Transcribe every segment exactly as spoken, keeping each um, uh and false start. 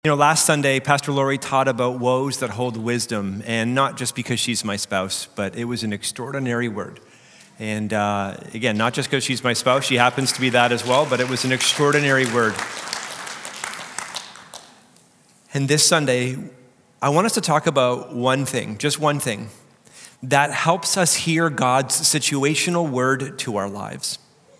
You know, last Sunday, Pastor Lori taught about woes that hold wisdom, and not just because she's my spouse, but it was an extraordinary word. And uh, again, not just because she's my spouse, she happens to be that as well, but it was an extraordinary word. And this Sunday, I want us to talk about one thing, just one thing, that helps us hear God's situational word to our lives.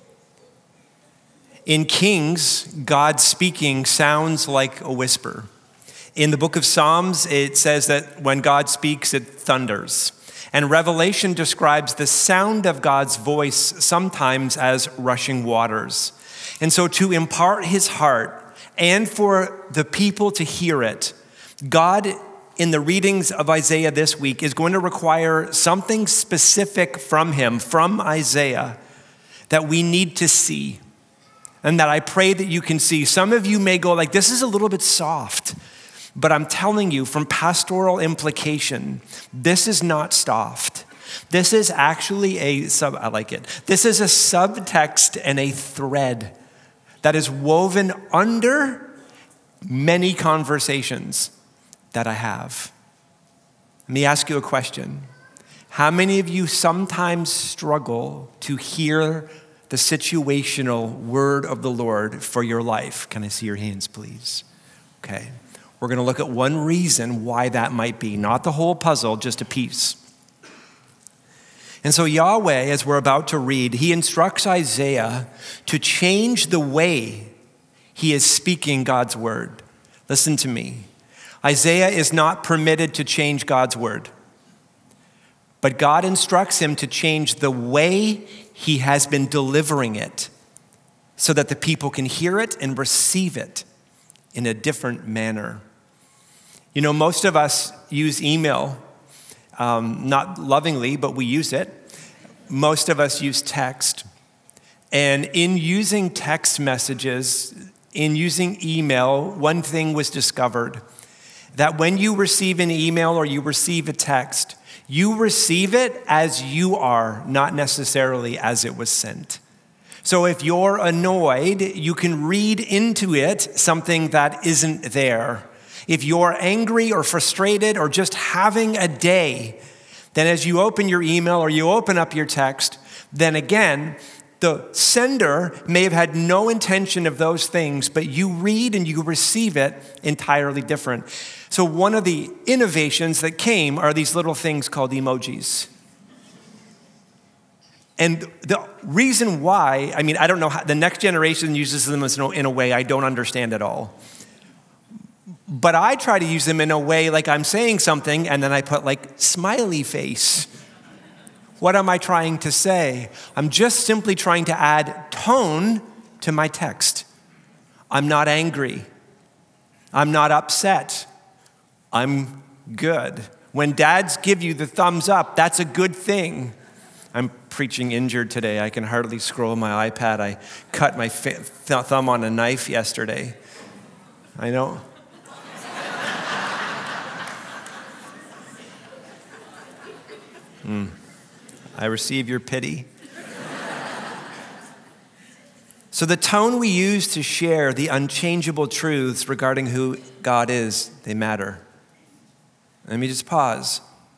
In Kings, God speaking sounds like a whisper. In the book of Psalms, it says that when God speaks, it thunders. And Revelation describes the sound of God's voice sometimes as rushing waters. And so to impart his heart and for the people to hear it, God, in the readings of Isaiah this week, is going to require something specific from him, from Isaiah, that we need to see. And that I pray that you can see. Some of you may go like, this is a little bit soft. But I'm telling you, from pastoral implication, this is not soft. This is actually a sub, I like it. This is a subtext and a thread that is woven under many conversations that I have. Let me ask you a question. How many of you sometimes struggle to hear the situational word of the Lord for your life? Can I see your hands, please? Okay. We're going to look at one reason why that might be. Not the whole puzzle, just a piece. And so Yahweh, as we're about to read, he instructs Isaiah to change the way he is speaking God's word. Listen to me. Isaiah is not permitted to change God's word. But God instructs him to change the way he has been delivering it so that the people can hear it and receive it in a different manner. You know, most of us use email, um, not lovingly, but we use it. Most of us use text. And in using text messages, in using email, one thing was discovered, that when you receive an email or you receive a text, you receive it as you are, not necessarily as it was sent. So if you're annoyed, you can read into it something that isn't there. If you're angry or frustrated or just having a day, then as you open your email or you open up your text, then again, the sender may have had no intention of those things, but you read and you receive it entirely different. So one of the innovations that came are these little things called emojis. And the reason why, I mean, I don't know how the next generation uses them in a way I don't understand at all. But I try to use them in a way like I'm saying something and then I put like smiley face. What am I trying to say? I'm just simply trying to add tone to my text. I'm not angry. I'm not upset. I'm good. When dads give you the thumbs up, that's a good thing. I'm preaching injured today. I can hardly scroll my iPad. I cut my th- thumb on a knife yesterday. I know. mm. I receive your pity. So the tone we use to share the unchangeable truths regarding who God is, they matter. Let me just pause.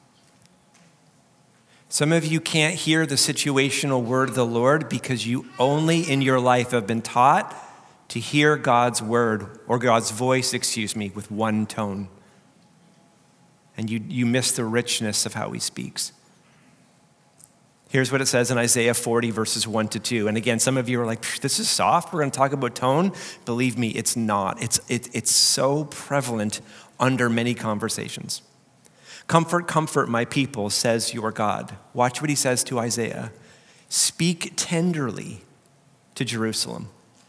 Some of you can't hear the situational word of the Lord because you only in your life have been taught to hear God's word or God's voice, excuse me, with one tone. And you, you miss the richness of how he speaks. Here's what it says in Isaiah forty, verses one to two. And again, some of you are like, this is soft. We're going to talk about tone. Believe me, it's not. It's, it, it's so prevalent under many conversations. Comfort, comfort my people, says your God. Watch what he says to Isaiah. Speak tenderly to Jerusalem.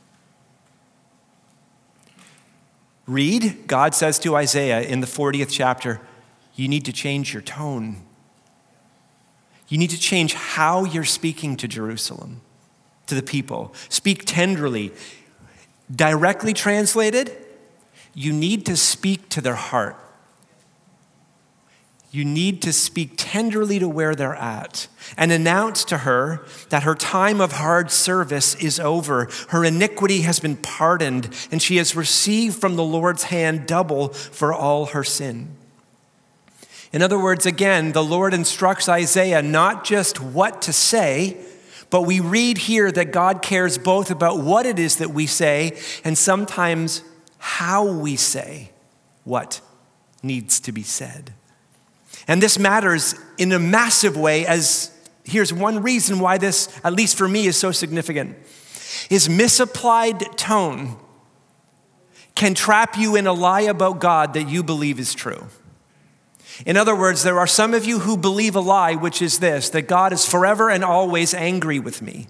Read, God says to Isaiah in the fortieth chapter, you need to change your tone. You need to change how you're speaking to Jerusalem, to the people. Speak tenderly. Directly translated, you need to speak to their heart. you need to speak tenderly to where they're at and announce to her that her time of hard service is over. Her iniquity has been pardoned, and she has received from the Lord's hand double for all her sin. In other words, again, the Lord instructs Isaiah not just what to say, but we read here that God cares both about what it is that we say and sometimes how we say what needs to be said. And this matters in a massive way, as here's one reason why this, at least for me, is so significant, is misapplied tone can trap you in a lie about God that you believe is true. In other words, there are some of you who believe a lie, which is this, that God is forever and always angry with me.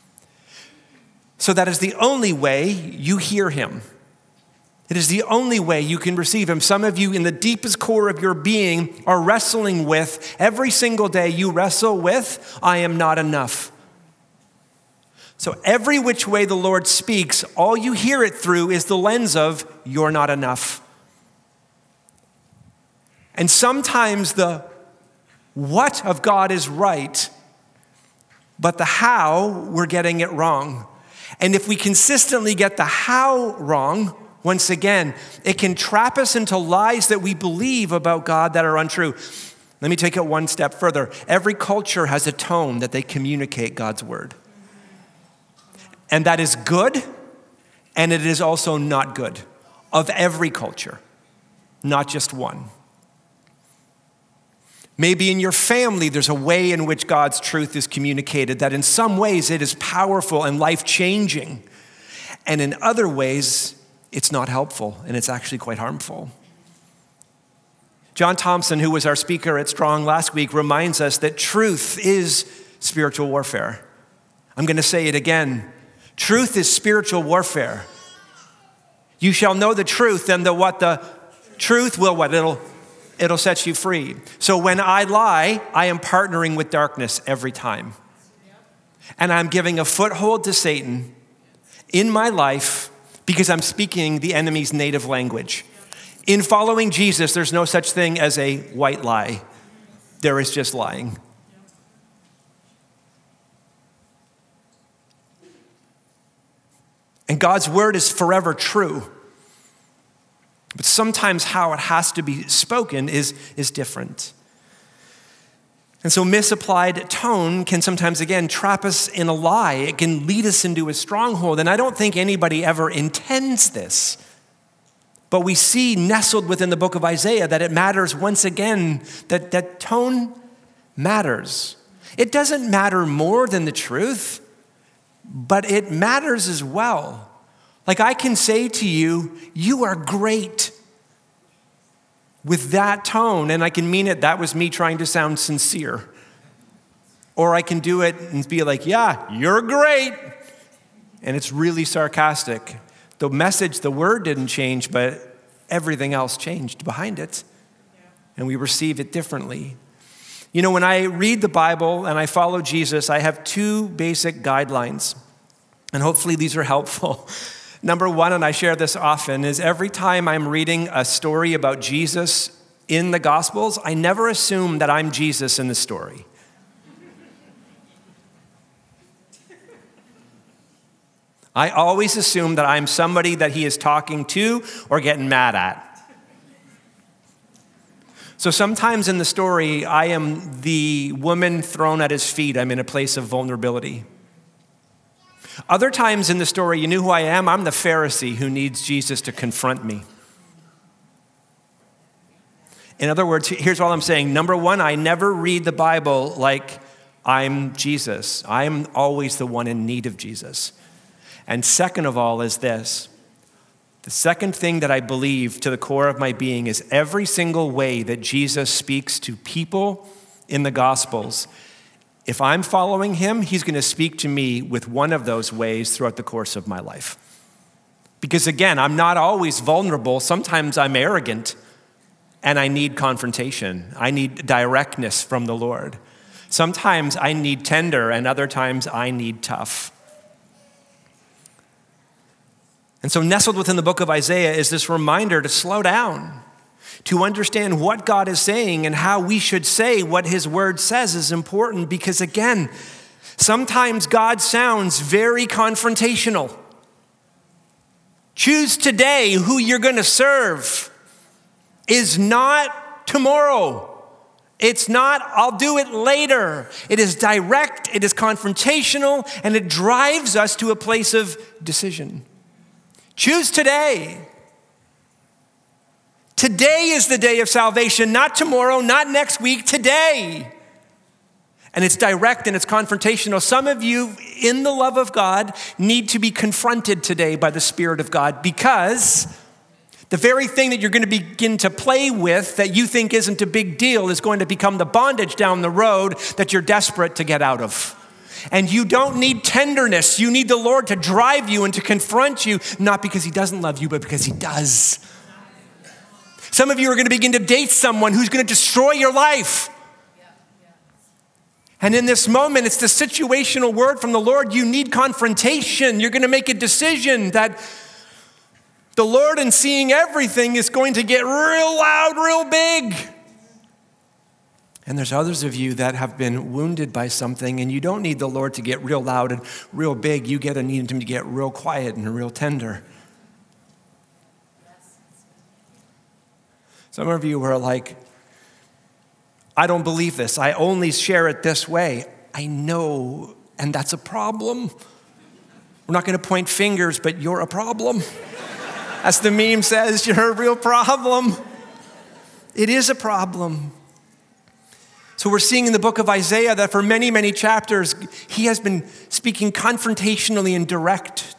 So that is the only way you hear him. It is the only way you can receive him. Some of you in the deepest core of your being are wrestling with, every single day you wrestle with, I am not enough. So every which way the Lord speaks, all you hear it through is the lens of, you're not enough. And sometimes the what of God is right, but the how, we're getting it wrong. And if we consistently get the how wrong, once again, it can trap us into lies that we believe about God that are untrue. Let me take it one step further. Every culture has a tone that they communicate God's word. And that is good, and it is also not good. Of every culture, not just one. Maybe in your family, there's a way in which God's truth is communicated that in some ways it is powerful and life-changing. And in other ways, it's not helpful, and it's actually quite harmful. John Thompson, who was our speaker at Strong last week, reminds us that truth is spiritual warfare. I'm going to say it again. Truth is spiritual warfare. You shall know the truth, and the what? The truth will what? It'll, it'll set you free. So when I lie, I am partnering with darkness every time. And I'm giving a foothold to Satan in my life because I'm speaking the enemy's native language. In following Jesus, there's no such thing as a white lie. There is just lying. And God's word is forever true. But sometimes how it has to be spoken is, is different. And so misapplied tone can sometimes, again, trap us in a lie. It can lead us into a stronghold. And I don't think anybody ever intends this. But we see nestled within the book of Isaiah that it matters once again, that, that tone matters. It doesn't matter more than the truth, but it matters as well. Like I can say to you, you are great. With that tone, and I can mean it, that was me trying to sound sincere. Or I can do it and be like, yeah, you're great. And it's really sarcastic. The message, the word didn't change, but everything else changed behind it. And we receive it differently. You know, when I read the Bible and I follow Jesus, I have two basic guidelines. And hopefully these are helpful. Number one, and I share this often, is every time I'm reading a story about Jesus in the Gospels, I never assume that I'm Jesus in the story. I always assume that I'm somebody that he is talking to or getting mad at. So sometimes in the story, I am the woman thrown at his feet. I'm in a place of vulnerability. Other times in the story, you knew who I am. I'm the Pharisee who needs Jesus to confront me. In other words, here's all I'm saying. Number one, I never read the Bible like I'm Jesus. I'm always the one in need of Jesus. And second of all is this. The second thing that I believe to the core of my being is every single way that Jesus speaks to people in the Gospels, if I'm following him, he's going to speak to me with one of those ways throughout the course of my life. Because again, I'm not always vulnerable. Sometimes I'm arrogant and I need confrontation. I need directness from the Lord. Sometimes I need tender and other times I need tough. And so nestled within the book of Isaiah is this reminder to slow down, To understand what God is saying and how we should say what his word says is important because, again, sometimes God sounds very confrontational. Choose today who you're going to serve is not tomorrow. It's not, I'll do it later. It is direct, it is confrontational, and it drives us to a place of decision. Choose today. Today is the day of salvation, not tomorrow, not next week, today. And it's direct and it's confrontational. Some of you, in the love of God, need to be confronted today by the Spirit of God because the very thing that you're going to begin to play with that you think isn't a big deal is going to become the bondage down the road that you're desperate to get out of. And you don't need tenderness. You need the Lord to drive you and to confront you, not because he doesn't love you, but because he does. Some of you are going to begin to date someone who's going to destroy your life. And in this moment, it's the situational word from the Lord. You need confrontation. You're going to make a decision that the Lord, in seeing everything, is going to get real loud, real big. And there's others of you that have been wounded by something, and you don't need the Lord to get real loud and real big. You get to need him to get real quiet and real tender. Some of you are like, I don't believe this. I only share it this way. I know, and that's a problem. We're not going to point fingers, but you're a problem. As the meme says, you're a real problem. It is a problem. So we're seeing in the book of Isaiah that for many, many chapters, he has been speaking confrontationally and direct.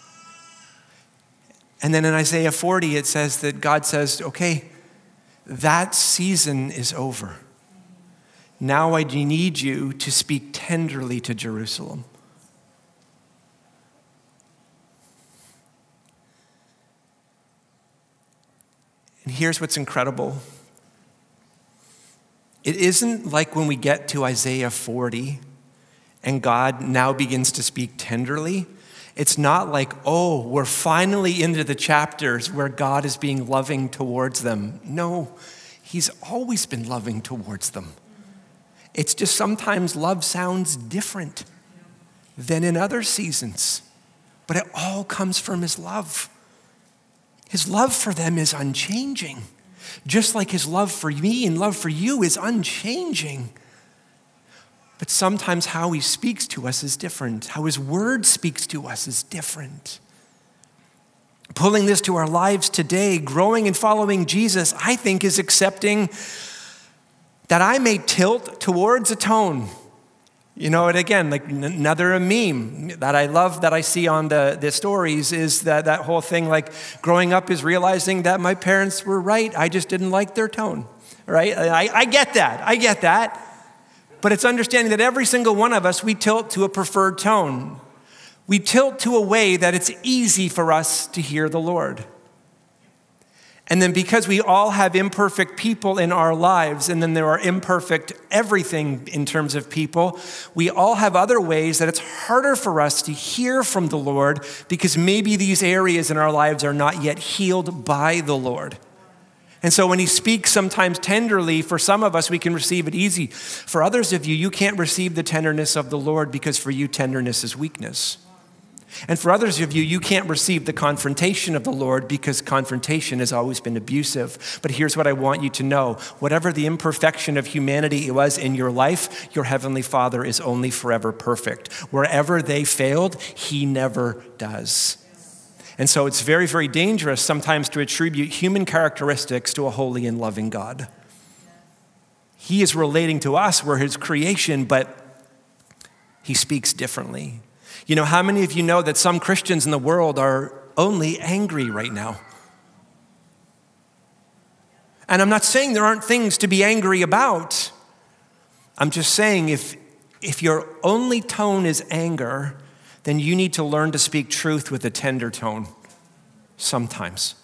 And then in Isaiah forty, it says that God says, okay, that season is over. Now I need you to speak tenderly to Jerusalem. And here's what's incredible. It isn't like when we get to Isaiah forty and God now begins to speak tenderly. It's not like, oh, we're finally into the chapters where God is being loving towards them. No, he's always been loving towards them. It's just sometimes love sounds different than in other seasons, but it all comes from his love. His love for them is unchanging, just like his love for me and love for you is unchanging. But sometimes how he speaks to us is different. How his word speaks to us is different. Pulling this to our lives today, growing and following Jesus, I think is accepting that I may tilt towards a tone. You know, and again, like another meme that I love that I see on the, the stories is that, that whole thing like growing up is realizing that my parents were right. I just didn't like their tone, right? I, I get that. I get that. But it's understanding that every single one of us, we tilt to a preferred tone. We tilt to a way that it's easy for us to hear the Lord. And then because we all have imperfect people in our lives, and then there are imperfect everything in terms of people, we all have other ways that it's harder for us to hear from the Lord because maybe these areas in our lives are not yet healed by the Lord. And so when he speaks sometimes tenderly, for some of us, we can receive it easy. For others of you, you can't receive the tenderness of the Lord because for you, tenderness is weakness. And for others of you, you can't receive the confrontation of the Lord because confrontation has always been abusive. But here's what I want you to know. Whatever the imperfection of humanity was in your life, your heavenly Father is only forever perfect. Wherever they failed, he never does. And so it's very, very dangerous sometimes to attribute human characteristics to a holy and loving God. He is relating to us, we're his creation, but he speaks differently. You know, how many of you know that some Christians in the world are only angry right now? And I'm not saying there aren't things to be angry about. I'm just saying if, if your only tone is anger, then you need to learn to speak truth with a tender tone sometimes.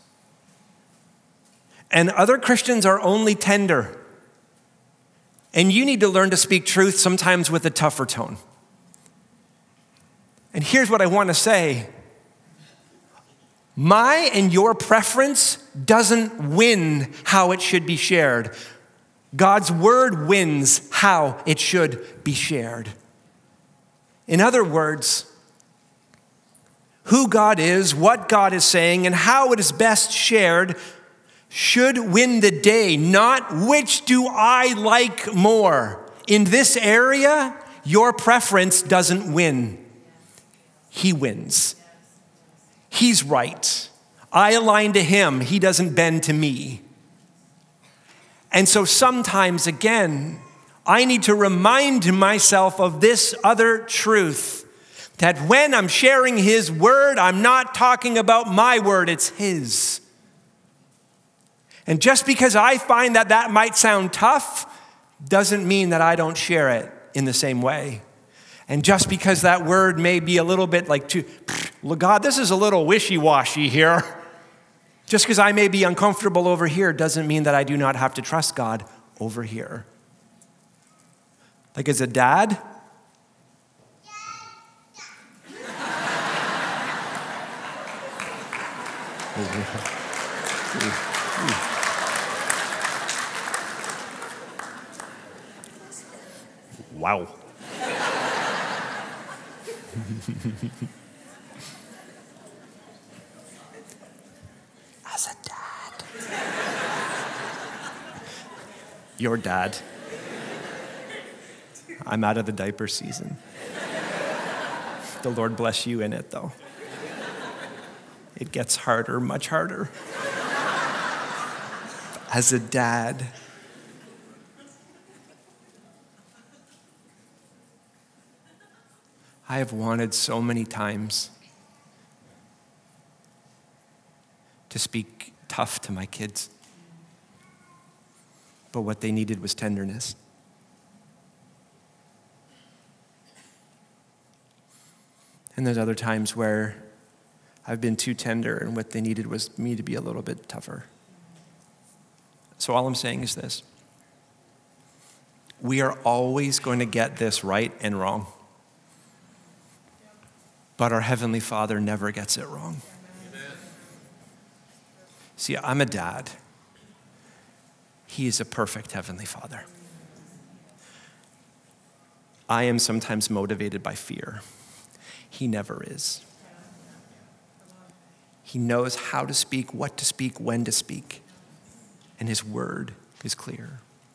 And other Christians are only tender. And you need to learn to speak truth sometimes with a tougher tone. And here's what I want to say. My and your preference doesn't win how it should be shared. God's word wins how it should be shared. In other words, who God is, what God is saying, and how it is best shared should win the day, not which do I like more. In this area, your preference doesn't win. He wins. He's right. I align to him. He doesn't bend to me. And so sometimes, again, I need to remind myself of this other truth, that when I'm sharing his word, I'm not talking about my word, it's his. And just because I find that that might sound tough, doesn't mean that I don't share it in the same way. And just because that word may be a little bit like, too, God, this is a little wishy-washy here. Just because I may be uncomfortable over here doesn't mean that I do not have to trust God over here. Like as a dad, wow. As a dad. Your dad. I'm out of the diaper season. The Lord bless you in it, though. It gets harder, much harder. As a dad, I have wanted so many times to speak tough to my kids. But what they needed was tenderness. And there's other times where I've been too tender and what they needed was me to be a little bit tougher. So all I'm saying is this. We are always going to get this right and wrong. But our Heavenly Father never gets it wrong. Amen. See, I'm a dad. He is a perfect Heavenly Father. I am sometimes motivated by fear. He never is. He knows how to speak, what to speak, when to speak. And his word is clear.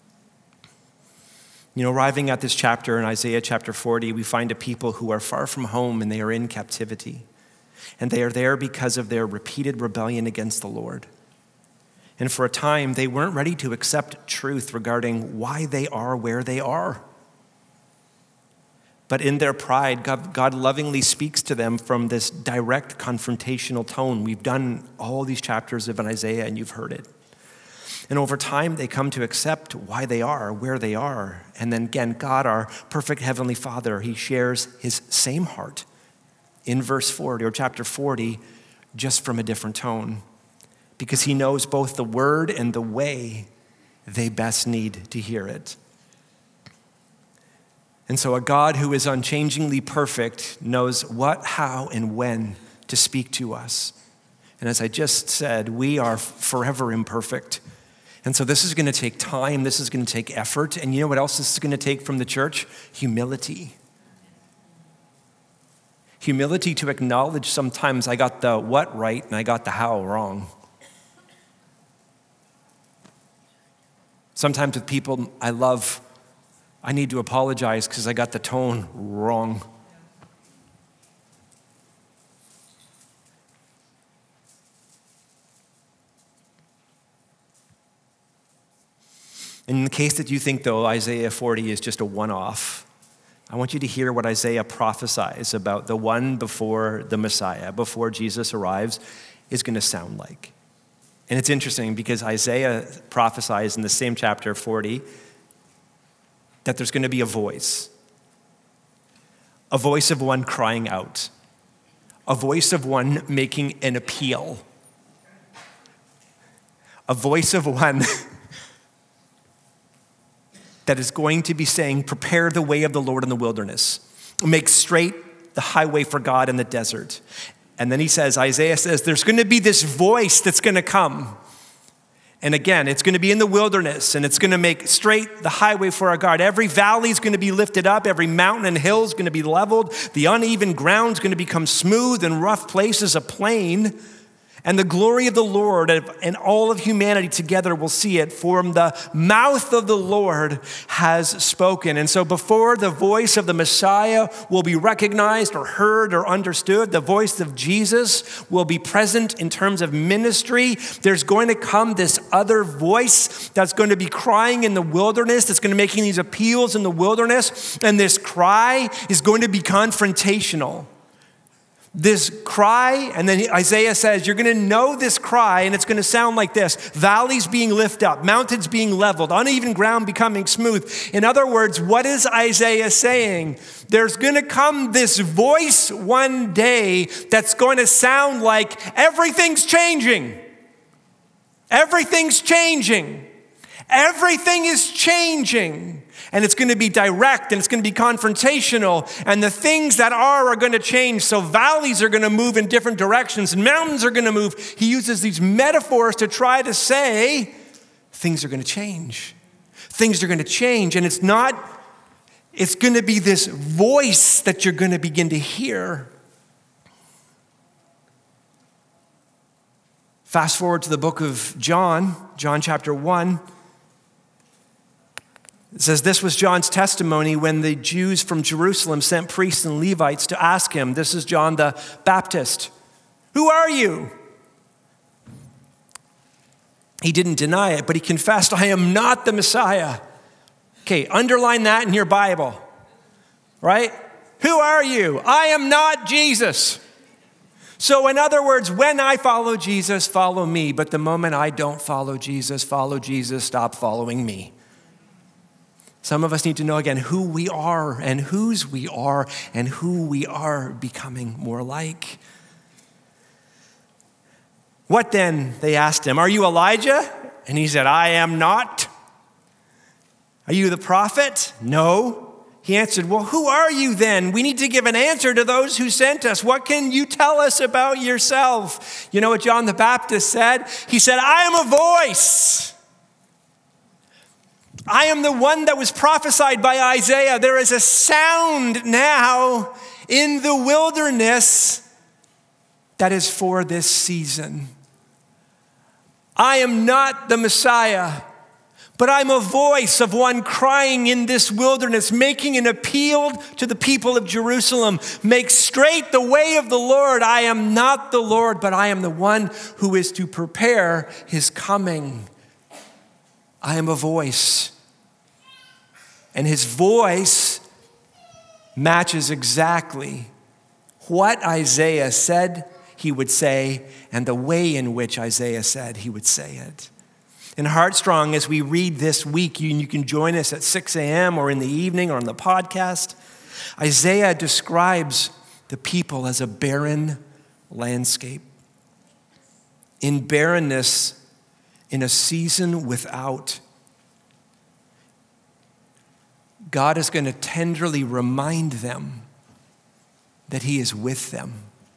You know, arriving at this chapter in Isaiah chapter forty, we find a people who are far from home and they are in captivity. And they are there because of their repeated rebellion against the Lord. And for a time, they weren't ready to accept truth regarding why they are where they are. But in their pride, God, God lovingly speaks to them from this direct confrontational tone. We've done all these chapters of Isaiah and you've heard it. And over time, they come to accept why they are, where they are. And then again, God, our perfect Heavenly Father, he shares his same heart in verse forty or chapter forty, just from a different tone. Because he knows both the word and the way they best need to hear it. And so a God who is unchangingly perfect knows what, how, and when to speak to us. And as I just said, we are forever imperfect. And so this is going to take time. This is going to take effort. And you know what else this is going to take from the church? Humility. Humility to acknowledge sometimes I got the what right and I got the how wrong. Sometimes with people I love, I need to apologize because I got the tone wrong. In the case that you think, though, Isaiah forty is just a one-off, I want you to hear what Isaiah prophesies about the one before the Messiah, before Jesus arrives, is going to sound like. And it's interesting because Isaiah prophesies in the same chapter forty that there's going to be a voice, a voice of one crying out, a voice of one making an appeal, a voice of one that is going to be saying, prepare the way of the Lord in the wilderness. Make straight the highway for God in the desert. And then he says, Isaiah says, there's going to be this voice that's going to come. And again, it's going to be in the wilderness, and it's going to make straight the highway for our God. Every valley is going to be lifted up. Every mountain and hill is going to be leveled. The uneven ground is going to become smooth, and rough places a plain. And the glory of the Lord and all of humanity together will see it, for the mouth of the Lord has spoken. And so before the voice of the Messiah will be recognized or heard or understood, the voice of Jesus will be present in terms of ministry. There's going to come this other voice that's going to be crying in the wilderness, that's going to be making these appeals in the wilderness. And this cry is going to be confrontational. This cry, and then Isaiah says, you're going to know this cry, and it's going to sound like this: valleys being lifted up, mountains being leveled, uneven ground becoming smooth. In other words, what is Isaiah saying? There's going to come this voice one day that's going to sound like everything's changing. Everything's changing. Everything is changing. And it's going to be direct, and it's going to be confrontational, and the things that are are going to change. So valleys are going to move in different directions, and mountains are going to move. He uses these metaphors to try to say things are going to change. Things are going to change, and it's not, it's going to be this voice that you're going to begin to hear. Fast forward to the book of John, John chapter one. It says, this was John's testimony when the Jews from Jerusalem sent priests and Levites to ask him. This is John the Baptist. Who are you? He didn't deny it, but he confessed, I am not the Messiah. Okay, underline that in your Bible, right? Who are you? I am not Jesus. So in other words, when I follow Jesus, follow me. But the moment I don't follow Jesus, follow Jesus, stop following me. Some of us need to know again who we are and whose we are and who we are becoming more like. What then? They asked him. Are you Elijah? And he said, I am not. Are you the prophet? No. He answered, well, who are you then? We need to give an answer to those who sent us. What can you tell us about yourself? You know what John the Baptist said? He said, I am a voice. I am the one that was prophesied by Isaiah. There is a sound now in the wilderness that is for this season. I am not the Messiah, but I'm a voice of one crying in this wilderness, making an appeal to the people of Jerusalem. Make straight the way of the Lord. I am not the Lord, but I am the one who is to prepare his coming. I am a voice. And his voice matches exactly what Isaiah said he would say and the way in which Isaiah said he would say it. In Heartstrong, as we read this week, you, you can join us at six a.m. or in the evening or on the podcast. Isaiah describes the people as a barren landscape. In barrenness, in a season without, God is going to tenderly remind them that he is with them.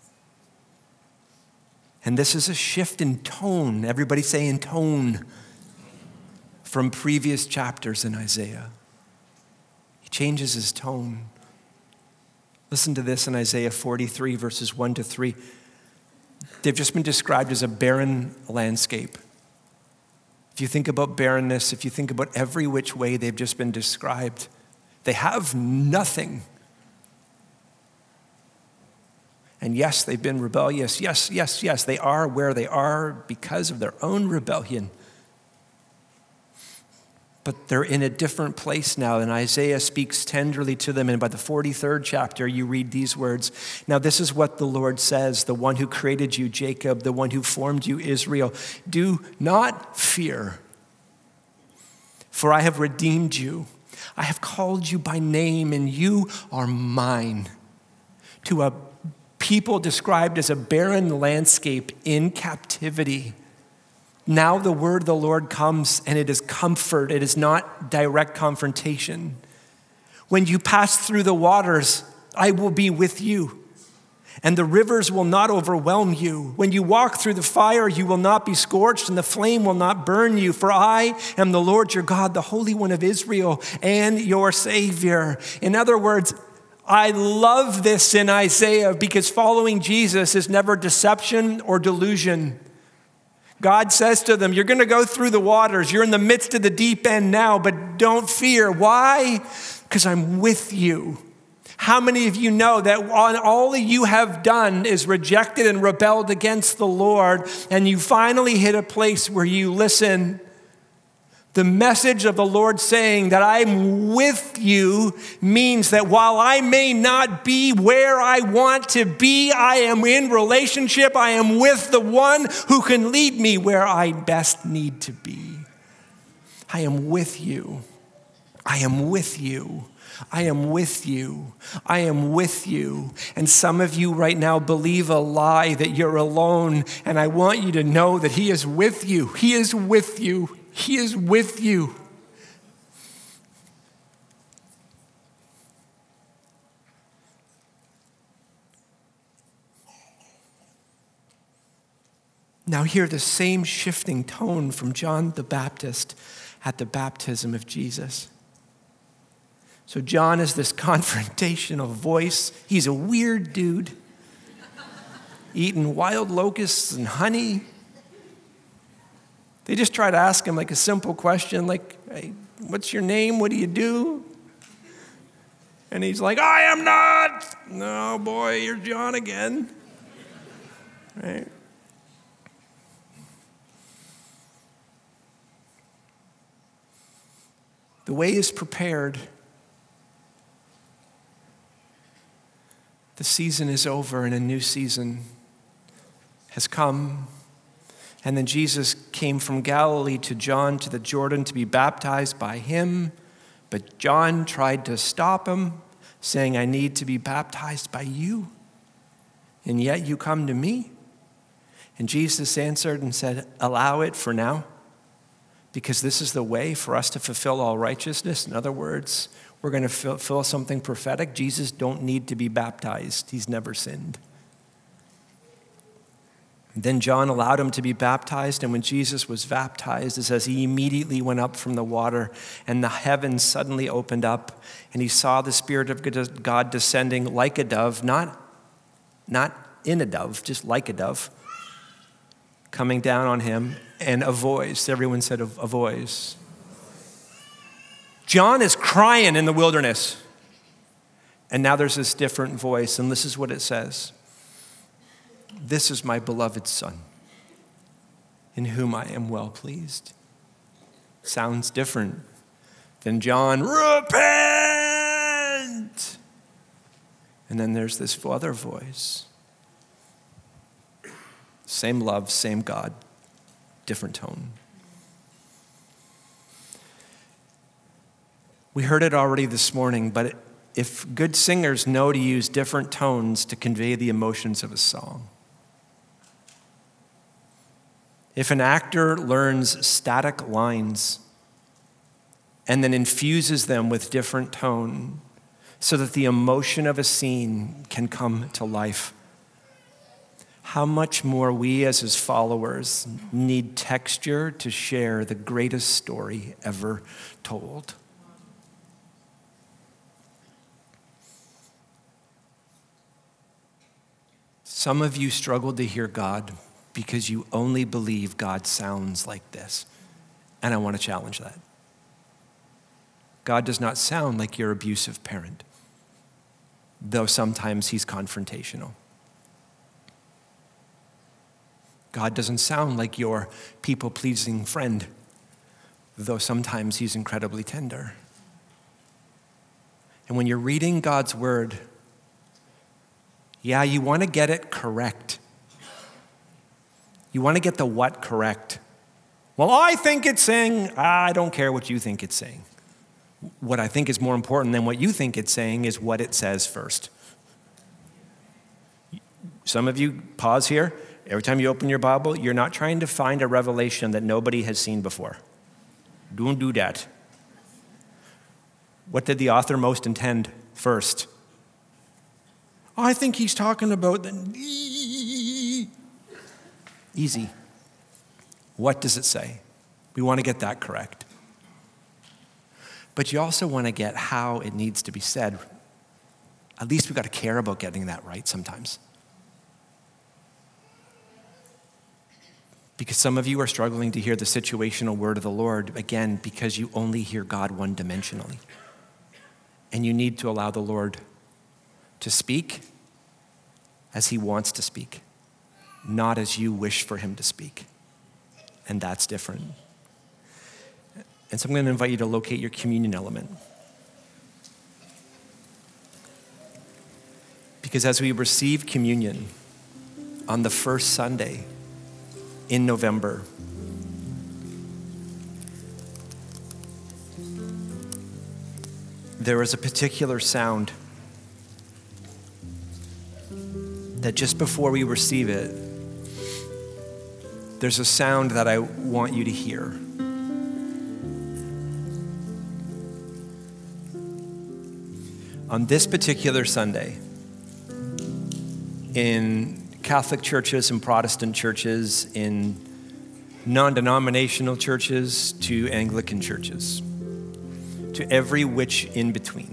And this is a shift in tone. Everybody say in tone from previous chapters in Isaiah. He changes his tone. Listen to this in Isaiah forty-three, verses one to three. They've just been described as a barren landscape. If you think about barrenness, if you think about every which way they've just been described, they have nothing. And yes, they've been rebellious. Yes, yes, yes, they are where they are because of their own rebellion. But they're in a different place now, and Isaiah speaks tenderly to them. And by the forty-third chapter, you read these words. Now, this is what the Lord says, the one who created you, Jacob, the one who formed you, Israel. Do not fear, for I have redeemed you. I have called you by name, and you are mine. To a people described as a barren landscape in captivity, now the word of the Lord comes, and it is comfort. It is not direct confrontation. When you pass through the waters, I will be with you. and the rivers will not overwhelm you. When you walk through the fire, you will not be scorched, and the flame will not burn you. For I am the Lord your God, the Holy One of Israel, and your Savior. In other words, I love this in Isaiah because following Jesus is never deception or delusion. God says to them, you're going to go through the waters. You're in the midst of the deep end now, but don't fear. Why? Because I'm with you. How many of you know that all that you have done is rejected and rebelled against the Lord, and you finally hit a place where you listen? The message of the Lord saying that I'm with you means that while I may not be where I want to be, I am in relationship. I am with the one who can lead me where I best need to be. I am with you. I am with you. I am with you. I am with you. And some of you right now believe a lie that you're alone. And I want you to know that he is with you. He is with you. He is with you. Now hear the same shifting tone from John the Baptist at the baptism of Jesus. So John is this confrontational voice. He's a weird dude, eating wild locusts and honey. They just try to ask him like a simple question, like, hey, what's your name? What do you do? And he's like, I am not. No, boy, you're John again. Right? The way is prepared. The season is over and a new season has come. And then Jesus came from Galilee to John to the Jordan to be baptized by him. But John tried to stop him, saying, I need to be baptized by you, and yet you come to me? And Jesus answered and said, allow it for now, because this is the way for us to fulfill all righteousness. In other words, we're going to fulfill something prophetic. Jesus don't need to be baptized. He's never sinned. Then John allowed him to be baptized, and when Jesus was baptized, it says he immediately went up from the water, and the heavens suddenly opened up, and he saw the Spirit of God descending like a dove, not, not in a dove, just like a dove, coming down on him, and a voice. Everyone said a, a voice. John is crying in the wilderness, and now there's this different voice, and this is what it says. This is my beloved Son, in whom I am well pleased. Sounds different than John, repent! And then there's this other voice. Same love, same God, different tone. We heard it already this morning, but if good singers know to use different tones to convey the emotions of a song, if an actor learns static lines and then infuses them with different tone so that the emotion of a scene can come to life, how much more we as his followers need texture to share the greatest story ever told. Some of you struggle to hear God because you only believe God sounds like this. And I want to challenge that. God does not sound like your abusive parent, though sometimes he's confrontational. God doesn't sound like your people-pleasing friend, though sometimes he's incredibly tender. And when you're reading God's word, yeah, you want to get it correct. You want to get the what correct. Well, I think it's saying, I don't care what you think it's saying. What I think is more important than what you think it's saying is what it says first. Some of you pause here. Every time you open your Bible, you're not trying to find a revelation that nobody has seen before. Don't do that. What did the author most intend first? I think he's talking about the... Easy. What does it say? We want to get that correct. But you also want to get how it needs to be said. At least we've got to care about getting that right sometimes. Because some of you are struggling to hear the situational word of the Lord, again, because you only hear God one-dimensionally. And you need to allow the Lord to speak as he wants to speak, not as you wish for him to speak. And that's different. And so I'm going to invite you to locate your communion element. Because as we receive communion on the first Sunday in November, there is a particular sound that just before we receive it, there's a sound that I want you to hear. On this particular Sunday, in Catholic churches and Protestant churches, in non-denominational churches to Anglican churches, to every which in between,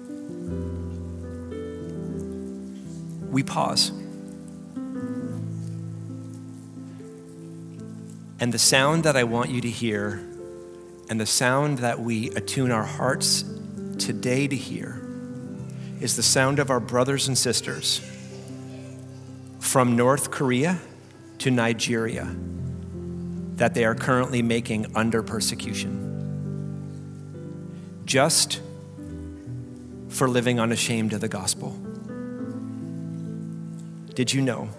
we pause. And the sound that I want you to hear, and the sound that we attune our hearts today to hear, is the sound of our brothers and sisters from North Korea to Nigeria that they are currently making under persecution, just for living unashamed of the gospel. Did you know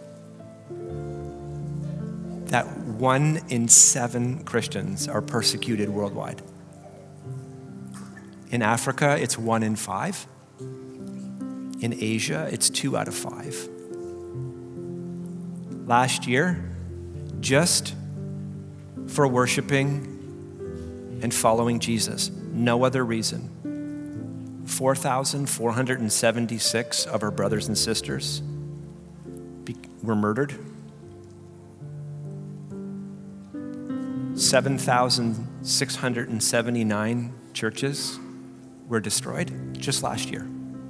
that one in seven Christians are persecuted worldwide? In Africa, it's one in five. In Asia, it's two out of five. Last year, just for worshiping and following Jesus, no other reason, four thousand four hundred seventy-six of our brothers and sisters were murdered. seven thousand six hundred seventy-nine churches were destroyed just last year.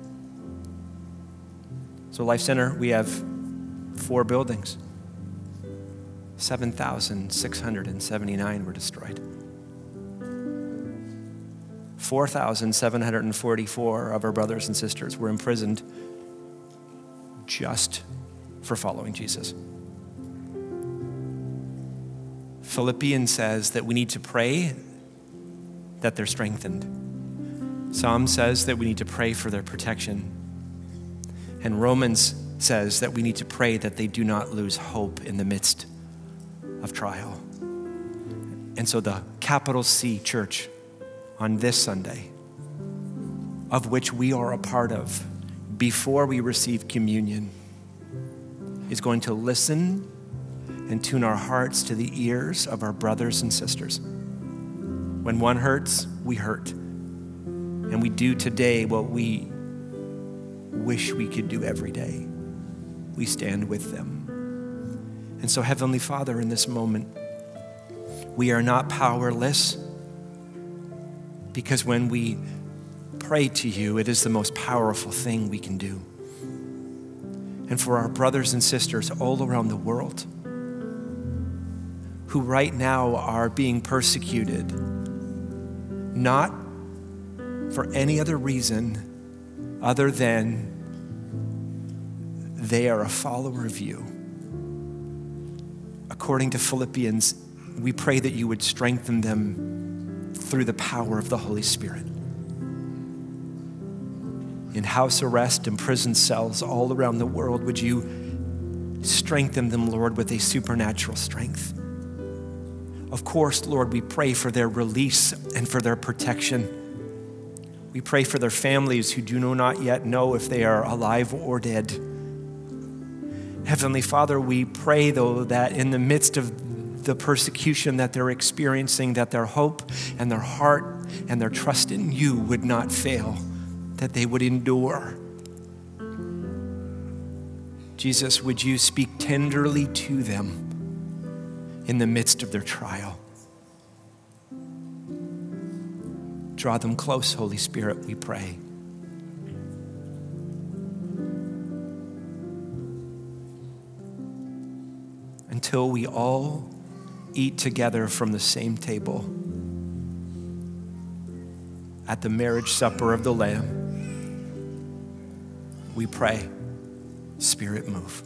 So Life Center, we have four buildings. seven thousand six hundred seventy-nine were destroyed. four thousand seven hundred forty-four of our brothers and sisters were imprisoned just for following Jesus. Philippians says that we need to pray that they're strengthened. Psalm says that we need to pray for their protection. And Romans says that we need to pray that they do not lose hope in the midst of trial. And so the capital C Church on this Sunday, of which we are a part of before we receive communion, is going to listen and tune our hearts to the ears of our brothers and sisters. When one hurts, we hurt. And we do today what we wish we could do every day. We stand with them. And so, Heavenly Father, in this moment, we are not powerless, because when we pray to you, it is the most powerful thing we can do. And for our brothers and sisters all around the world who right now are being persecuted, not for any other reason other than they are a follower of you. According to Philippians, we pray that you would strengthen them through the power of the Holy Spirit. In house arrest and prison cells all around the world, would you strengthen them, Lord, with a supernatural strength? Of course, Lord, we pray for their release and for their protection. We pray for their families who do not yet know if they are alive or dead. Heavenly Father, we pray, though, that in the midst of the persecution that they're experiencing, that their hope and their heart and their trust in you would not fail, that they would endure. Jesus, would you speak tenderly to them in the midst of their trial? Draw them close, Holy Spirit, we pray. Until we all eat together from the same table at the marriage supper of the Lamb, we pray, Spirit, move.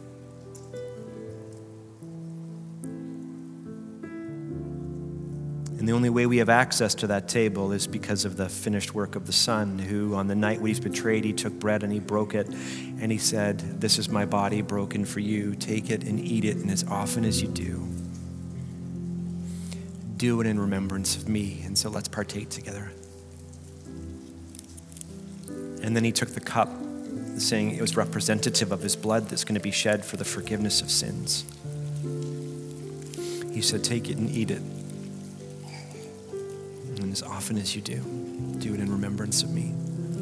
And the only way we have access to that table is because of the finished work of the Son, who on the night when he's betrayed, he took bread and he broke it, and he said, "This is my body broken for you. Take it and eat it, and as often as you do, do it in remembrance of me." And so let's partake together. And then he took the cup, saying it was representative of his blood that's going to be shed for the forgiveness of sins. He said, "Take it and eat it. And as often as you do, do it in remembrance of me."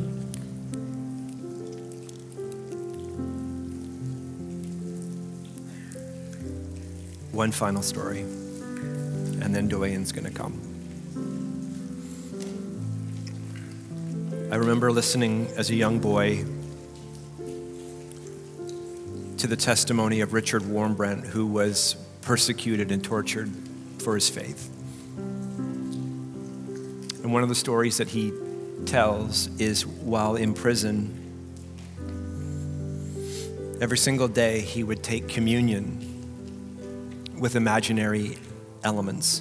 One final story, and then Doyen's going to come. I remember listening as a young boy to the testimony of Richard Warmbrent, who was persecuted and tortured for his faith. And one of the stories that he tells is while in prison, every single day he would take communion with imaginary elements.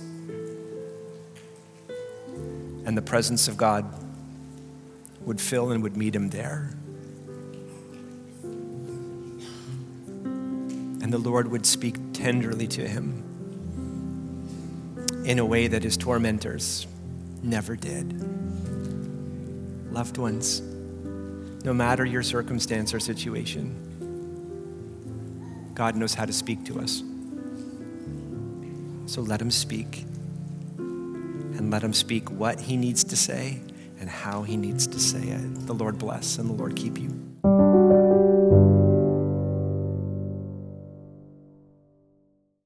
And the presence of God would fill and would meet him there. And the Lord would speak tenderly to him in a way that his tormentors never did. Loved ones, no matter your circumstance or situation, God knows how to speak to us. So let him speak, and let him speak what he needs to say and how he needs to say it. The Lord bless and the Lord keep you.